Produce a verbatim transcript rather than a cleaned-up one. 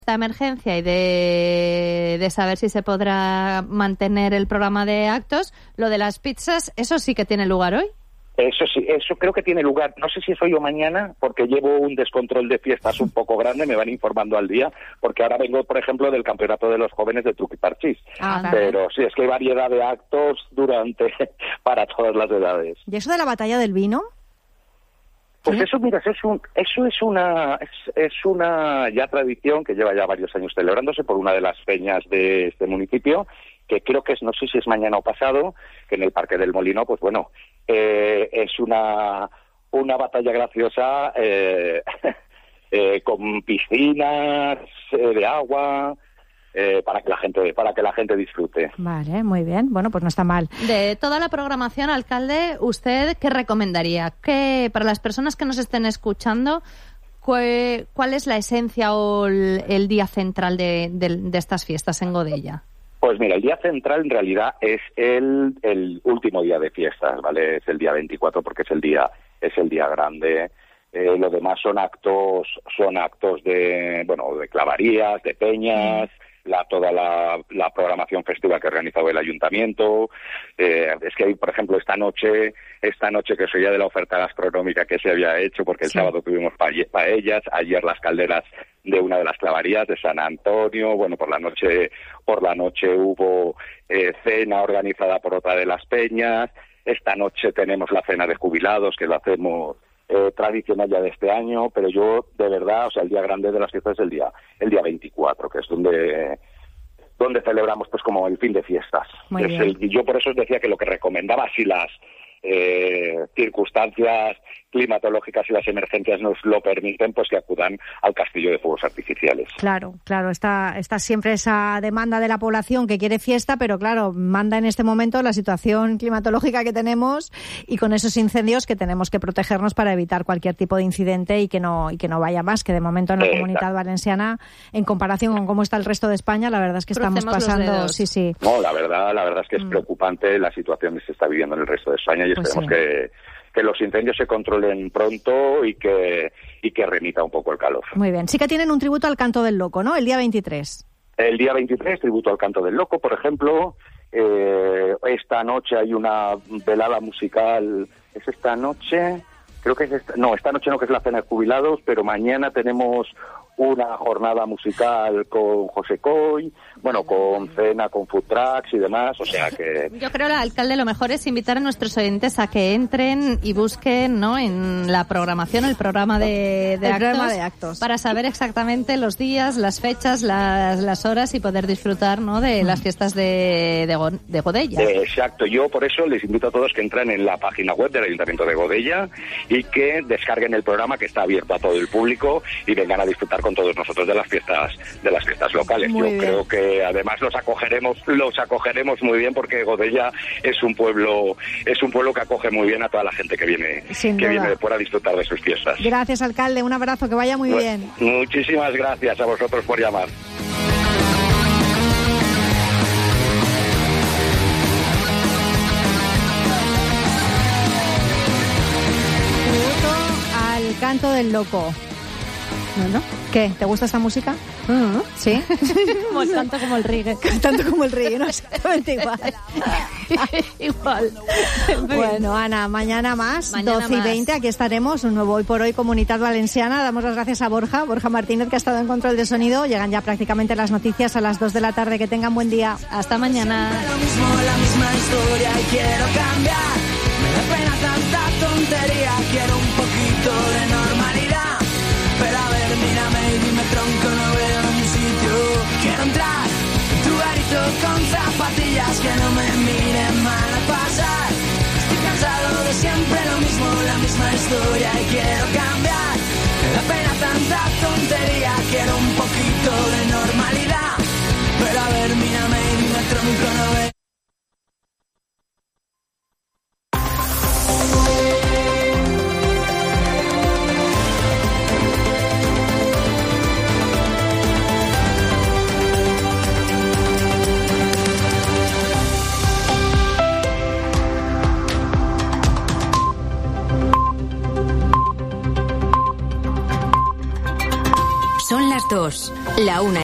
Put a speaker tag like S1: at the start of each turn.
S1: esta emergencia y de, de saber si se podrá mantener el programa de actos, lo de las pizzas, ¿eso sí que tiene lugar hoy?
S2: Eso sí, eso creo que tiene lugar, no sé si es hoy o mañana, porque llevo un descontrol de fiestas un poco grande, me van informando al día, porque ahora vengo, por ejemplo, del campeonato de los jóvenes de truco y parchís.
S3: Ah,
S2: pero sí, es que hay variedad de actos durante para todas las edades.
S3: ¿Y eso de la batalla del vino?
S2: Pues
S3: ¿Sí?
S2: eso, mira, eso es, un, eso es una es, es una ya tradición que lleva ya varios años celebrándose por una de las peñas de este municipio, que creo que es, no sé si es mañana o pasado, que en el Parque del Molino, pues bueno, eh, es una una batalla graciosa eh, eh, con piscinas eh, de agua. Eh, para que la gente para que la gente disfrute.
S3: Vale, muy bien. Bueno, pues no está mal.
S1: De toda la programación, alcalde, ¿usted qué recomendaría? ¿Qué, para las personas que nos estén escuchando, ¿cuál, cuál es la esencia o el, el día central de, de, de estas fiestas en Godella?
S2: Pues mira, el día central en realidad es el, el último día de fiestas, ¿vale? Es el día veinticuatro porque es el día es el día grande. Eh, lo demás son actos son actos de bueno de clavarías, de peñas. La, toda la, la programación festiva que ha organizado el ayuntamiento. Eh, es que hay, por ejemplo, esta noche, esta noche que soy ya de la oferta gastronómica que se había hecho, porque el sí. sábado tuvimos paellas, ayer las calderas de una de las clavarías de San Antonio, bueno, por la noche, por la noche hubo eh, cena organizada por otra de las peñas. Esta noche tenemos la cena de jubilados, que lo hacemos Eh, tradicional ya de este año, pero yo de verdad, o sea, el día grande de las fiestas es el día el día veinticuatro, que es donde donde celebramos pues como el fin de fiestas.
S3: Muy
S2: es
S3: bien.
S2: El, y yo por eso os decía que lo que recomendaba, si las eh, circunstancias climatológicas y las emergencias nos lo permiten, pues que acudan al Castillo de Fuegos Artificiales.
S3: Claro, claro, está, está siempre esa demanda de la población que quiere fiesta, pero claro, manda en este momento la situación climatológica que tenemos y con esos incendios que tenemos que protegernos para evitar cualquier tipo de incidente y que no y que no vaya más, que de momento en la
S2: Eh,
S3: Comunidad
S2: claro.
S3: Valenciana, en comparación con cómo está el resto de España, la verdad es que estamos
S1: Crucemos los
S3: pasando,
S1: dedos.
S3: sí, sí.
S2: No, la verdad, la verdad es que es
S3: Mm.
S2: preocupante la situación que se está viviendo en el resto de España y
S3: Pues
S2: esperemos
S3: sí.
S2: que, que los incendios se controlen pronto y que y que remita un poco el calor.
S3: Muy bien. Sí que tienen un tributo al Canto del Loco, ¿no? El día veintitrés.
S2: El día veintitrés, tributo al Canto del Loco, por ejemplo. Eh, esta noche hay una velada musical. ¿Es esta noche? Creo que es esta. No, esta noche no, que es la cena de jubilados, pero mañana tenemos una jornada musical con José Coy, bueno, con cena, con food trucks y demás, o sea que...
S1: Yo creo, alcalde, lo mejor es invitar a nuestros oyentes a que entren y busquen, ¿no?, en la programación, el programa de, de,
S3: El
S1: actos,
S3: programa de actos.
S1: para saber exactamente los días, las fechas, las, las horas y poder disfrutar, ¿no?, de las fiestas de, de, Go- de Godella.
S2: Eh, exacto, yo por eso les invito a todos que entren en la página web del Ayuntamiento de Godella y que descarguen el programa, que está abierto a todo el público, y vengan a disfrutar con todos nosotros de las fiestas de las fiestas locales.
S3: Muy
S2: yo
S3: bien.
S2: creo que además los acogeremos los acogeremos muy bien, porque Godella es un pueblo es un pueblo que acoge muy bien a toda la gente que viene
S3: Sin
S2: que
S3: duda.
S2: viene de fuera a disfrutar de sus fiestas.
S3: Gracias, alcalde. Un abrazo, que vaya muy
S2: Mu-
S3: bien.
S2: Muchísimas gracias a vosotros por llamar.
S3: Tributo al Canto del Loco.
S1: Bueno,
S3: ¿Qué? ¿Te gusta esta música? ¿Sí?
S1: como el canto como el reggae.
S3: Tanto como el reggae, ¿no? Exactamente igual.
S1: Igual.
S3: Bueno, Ana, mañana más,
S1: Mañana
S3: doce y
S1: más.
S3: veinte, aquí estaremos, un nuevo Hoy por Hoy Comunidad Valenciana. Damos las gracias a Borja, Borja Martínez, que ha estado en control de sonido. Llegan ya prácticamente las noticias a las dos de la tarde. Que tengan buen día.
S1: Hasta mañana.
S4: Lo mismo, la misma historia y quiero cambiar. Me da pena tanta tontería, quiero un poquito de normalidad. Pero a ver, mírame y dime, tronco, no veo ni sitio. Quiero entrar en tu garito con zapatillas, que no me miren mal al pasar. Estoy cansado de siempre lo mismo, la misma historia y quiero cambiar. Me da pena tanta tontería, quiero un poquito de normalidad. Pero a ver, mírame y dime, tronco, no veo.
S5: Son las dos, La una